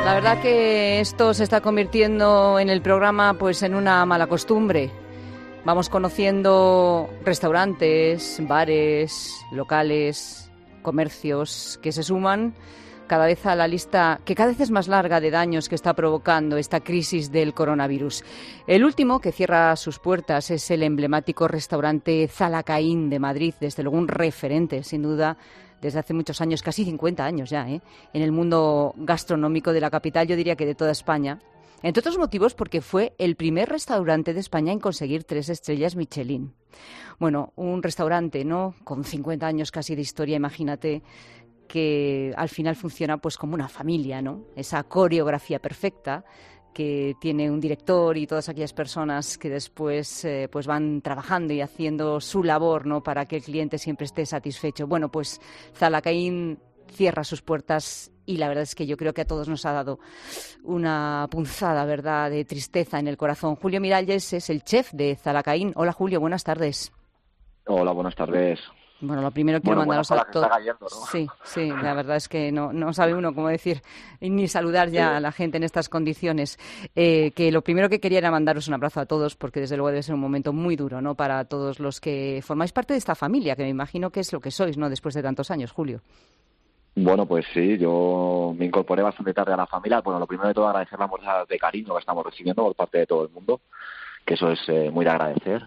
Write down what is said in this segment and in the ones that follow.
La verdad que esto se está convirtiendo en el programa pues en una mala costumbre. Vamos conociendo restaurantes, bares, locales, comercios que se suman cada vez a la lista, que cada vez es más larga, de daños que está provocando esta crisis del coronavirus. El último que cierra sus puertas es el emblemático restaurante Zalacaín de Madrid, desde luego un referente, sin duda, desde hace muchos años, casi 50 años ya, en el mundo gastronómico de la capital, yo diría que de toda España. Entre otros motivos porque fue el primer restaurante de España en conseguir 3 estrellas Michelin. Bueno, un restaurante, ¿no?, con 50 años casi de historia, imagínate, que al final funciona pues como una familia, ¿no? Esa coreografía perfecta que tiene un director y todas aquellas personas que después pues van trabajando y haciendo su labor, ¿no?, para que el cliente siempre esté satisfecho. Bueno, pues Zalacaín cierra sus puertas y la verdad es que yo creo que a todos nos ha dado una punzada, ¿verdad?, de tristeza en el corazón. Julio Miralles es el chef de Zalacaín. Hola, Julio, buenas tardes. Hola, buenas tardes. Bueno, lo primero quiero mandaros a todos. ¿No? Sí, la verdad es que no sabe uno cómo decir ni saludar ya a la gente en estas condiciones. Que lo primero que quería era mandaros un abrazo a todos, porque desde luego debe ser un momento muy duro, ¿no?, para todos los que formáis parte de esta familia, que me imagino que es lo que sois, ¿no?, después de tantos años, Julio. Bueno, pues sí, yo me incorporé bastante tarde a la familia. Bueno, lo primero de todo, agradecer la muestra de cariño que estamos recibiendo por parte de todo el mundo, que eso es muy de agradecer.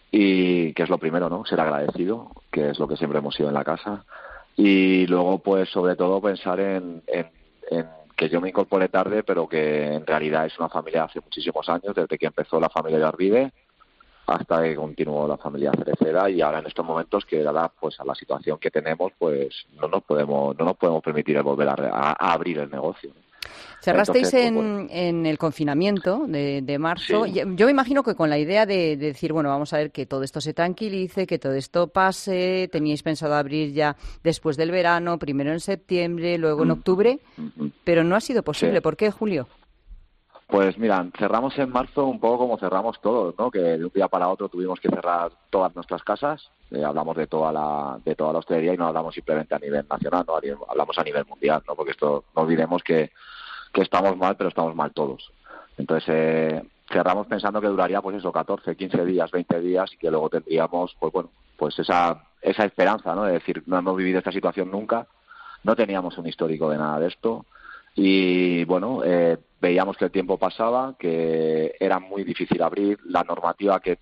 Y que es lo primero, ¿no?, ser agradecido, que es lo que siempre hemos sido en la casa. Y luego, pues, sobre todo, pensar en que yo me incorporé tarde, pero que en realidad es una familia de hace muchísimos años, desde que empezó la familia de Arvide hasta que continuó la familia Cereceda, y ahora en estos momentos que dada pues a la situación que tenemos, pues no nos podemos permitir el volver a abrir el negocio. Cerrasteis Entonces, pues, bueno, en el confinamiento de marzo. sí. Yo me imagino que con la idea de decir, bueno, vamos a ver que todo esto se tranquilice, que todo esto pase. Teníais pensado abrir ya después del verano, primero en septiembre, luego en octubre, pero no ha sido posible. Sí. ¿Por qué, Julio? Pues mira, cerramos en marzo un poco como cerramos todos, ¿no? Que de un día para otro tuvimos que cerrar todas nuestras casas. Hablamos de toda la hostelería y no hablamos simplemente a nivel nacional, ¿no? Hablamos a nivel mundial, ¿no? Porque esto no olvidemos que estamos mal, pero estamos mal todos. Entonces cerramos pensando que duraría pues eso, 14, 15 días, 20 días, y que luego tendríamos pues bueno, pues esa esperanza, ¿no?, de decir, no hemos vivido esta situación nunca, no teníamos un histórico de nada de esto. Y bueno, veíamos que el tiempo pasaba, que era muy difícil abrir, la normativa que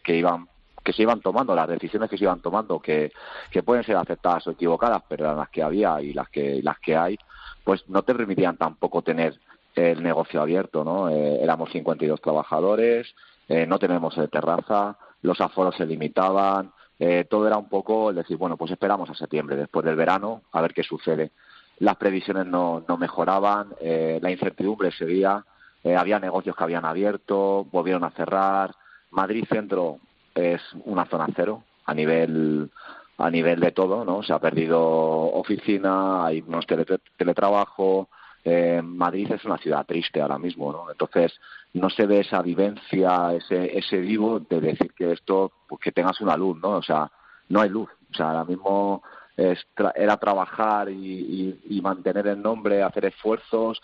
se iban tomando, las decisiones que se iban tomando, que pueden ser aceptadas o equivocadas, pero eran las que había y las que hay, pues no te permitían tampoco tener el negocio abierto, ¿no? Éramos 52 trabajadores, no tenemos terraza, los aforos se limitaban, todo era un poco el decir, bueno, pues esperamos a septiembre, después del verano, a ver qué sucede. Las previsiones no mejoraban, la incertidumbre seguía, había negocios que habían abierto, volvieron a cerrar. Madrid Centro es una zona cero a nivel de todo, ¿no? Se ha perdido oficina, hay menos teletrabajo. Madrid es una ciudad triste ahora mismo, ¿no? Entonces no se ve esa vivencia, ese vivo de decir que esto, pues que tengas una luz, ¿no? O sea, no hay luz. O sea, ahora mismo era trabajar y mantener el nombre, hacer esfuerzos,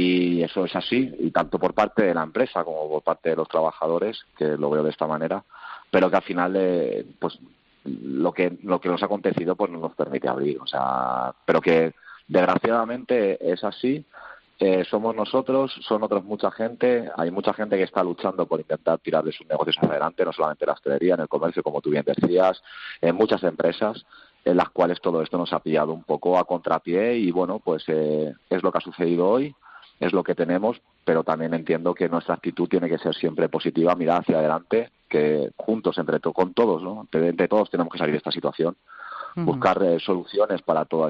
y eso es así, y tanto por parte de la empresa como por parte de los trabajadores, que lo veo de esta manera, pero que al final pues lo que nos ha acontecido pues no nos permite abrir, o sea, pero que desgraciadamente es así. Somos nosotros, son otros mucha gente, hay mucha gente que está luchando por intentar tirar de sus negocios hacia adelante, no solamente en la hostelería, en el comercio, como tú bien decías, en muchas empresas en las cuales todo esto nos ha pillado un poco a contrapié, y bueno, pues es lo que ha sucedido hoy, es lo que tenemos, pero también entiendo que nuestra actitud tiene que ser siempre positiva, mirar hacia adelante, que juntos, con todos, ¿no? Entre todos tenemos que salir de esta situación, buscar soluciones para todo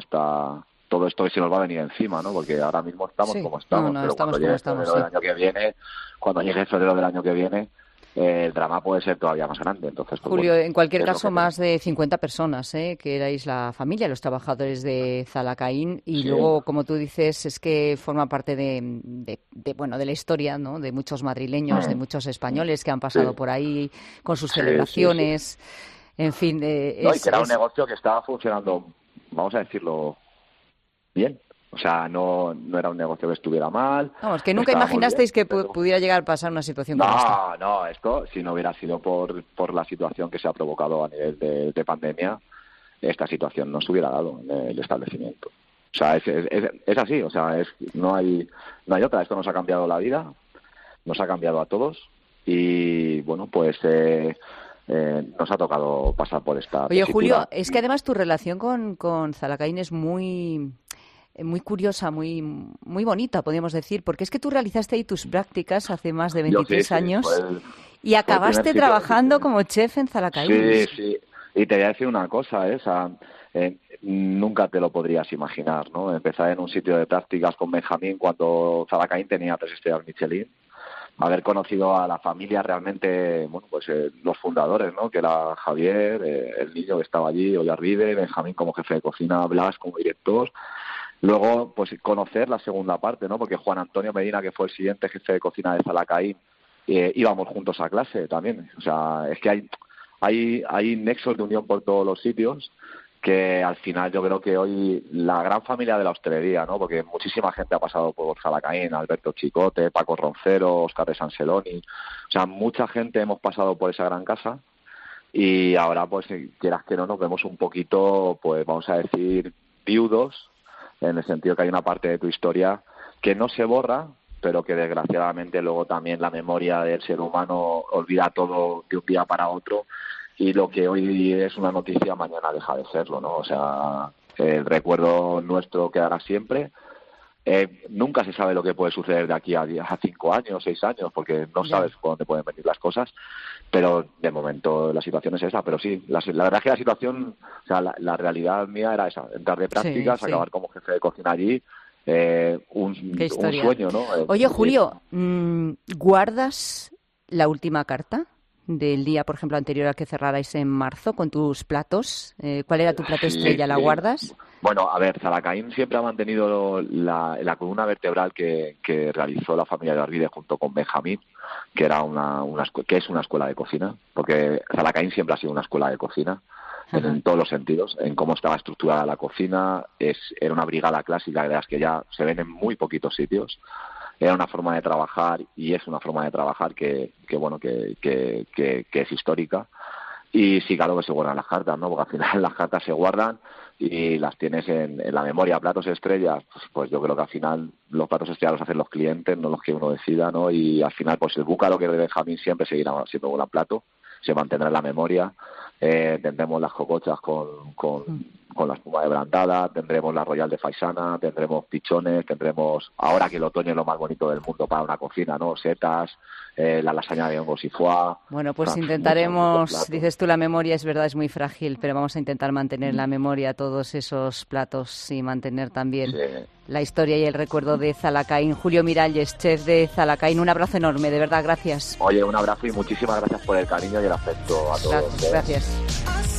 esto que se nos va a venir encima, ¿no? Porque ahora mismo estamos como estamos, pero estamos como estamos, del año que viene, cuando llegue febrero del año que viene, el drama puede ser todavía más grande. Entonces, pues, Julio, bueno, en cualquier caso, más de 50 personas, que erais la familia, los trabajadores de Zalacaín, y sí. Luego, como tú dices, es que forma parte de la historia, ¿no?, de muchos madrileños, de muchos españoles que han pasado por ahí con sus celebraciones, en fin. No, y que era un negocio que estaba funcionando, vamos a decirlo, bien. O sea, no era un negocio que estuviera mal. Vamos, que nunca imaginasteis que pudiera llegar a pasar una situación como esta. No, esto, si no hubiera sido por la situación que se ha provocado a nivel de pandemia, esta situación no se hubiera dado en el establecimiento. O sea, es así, o sea, no hay otra. Esto nos ha cambiado la vida, nos ha cambiado a todos y, bueno, pues nos ha tocado pasar por esta Oye, tesitura. Julio, es que además tu relación con Zalacain es muy curiosa, muy bonita, podríamos decir, porque es que tú realizaste ahí tus prácticas hace más de 23 años y acabaste trabajando como chef en Zalacain. Sí. Y te voy a decir una cosa, nunca te lo podrías imaginar, ¿no? Empezar en un sitio de prácticas con Benjamín cuando Zalacain tenía 3 estrellas Michelin. Haber conocido a la familia realmente, bueno, pues los fundadores, ¿no? Que era Javier, el niño que estaba allí, Ollarvide, Benjamín como jefe de cocina, Blas como director. Luego, pues conocer la segunda parte, ¿no? Porque Juan Antonio Medina, que fue el siguiente jefe de cocina de Zalacain, íbamos juntos a clase también. O sea, es que hay nexos de unión por todos los sitios que al final yo creo que hoy la gran familia de la hostelería, ¿no? Porque muchísima gente ha pasado por Zalacain, Alberto Chicote, Paco Roncero, Óscar de Sanceloni, o sea, mucha gente hemos pasado por esa gran casa y ahora, pues, quieras que no, nos vemos un poquito, pues, vamos a decir, viudos, en el sentido que hay una parte de tu historia que no se borra, pero que desgraciadamente luego también la memoria del ser humano olvida todo de un día para otro. Y lo que hoy es una noticia, mañana deja de serlo, ¿no? O sea, el recuerdo nuestro quedará siempre. Nunca se sabe lo que puede suceder de aquí a 5 años, 6 años, porque no sabes por dónde pueden venir las cosas. Pero de momento la situación es esa. Pero sí, la verdad es que la situación, o sea, la realidad mía era esa: entrar de prácticas, acabar como jefe de cocina allí. Un sueño, ¿no? Oye, Julio, ¿guardas la última carta del día, por ejemplo, anterior al que cerrarais en marzo con tus platos? ¿Cuál era tu plato estrella? ¿La guardas? Bueno, a ver, Zalacain siempre ha mantenido la columna vertebral que realizó la familia de Arvide junto con Benjamín, que era que es una escuela de cocina, porque Zalacain siempre ha sido una escuela de cocina. En todos los sentidos, en cómo estaba estructurada la cocina, era una brigada clásica de las que ya se ven en muy poquitos sitios. Era una forma de trabajar y es una forma de trabajar que es histórica. Y sí, claro que se guardan las cartas, ¿no? Porque al final las cartas se guardan y las tienes en la memoria. Platos estrellas, pues yo creo que al final los platos estrellas los hacen los clientes, no los que uno decida, ¿no? Y al final, pues el búcaro que es de Benjamín siempre seguirá siendo un gran plato, se mantendrá en la memoria. Tendremos las cocochas con la espuma de brandada, tendremos la Royal de Faisana, tendremos pichones, tendremos, ahora que el otoño es lo más bonito del mundo para una cocina, ¿no? Setas, la lasaña de hongos y foie. Bueno, pues intentaremos, dices tú, la memoria es verdad, es muy frágil, pero vamos a intentar mantener la memoria todos esos platos y mantener también la historia y el recuerdo de Zalacain. Julio Miralles, chef de Zalacain, un abrazo enorme, de verdad, gracias. Oye, un abrazo y muchísimas gracias por el cariño y el afecto a todos. Gracias.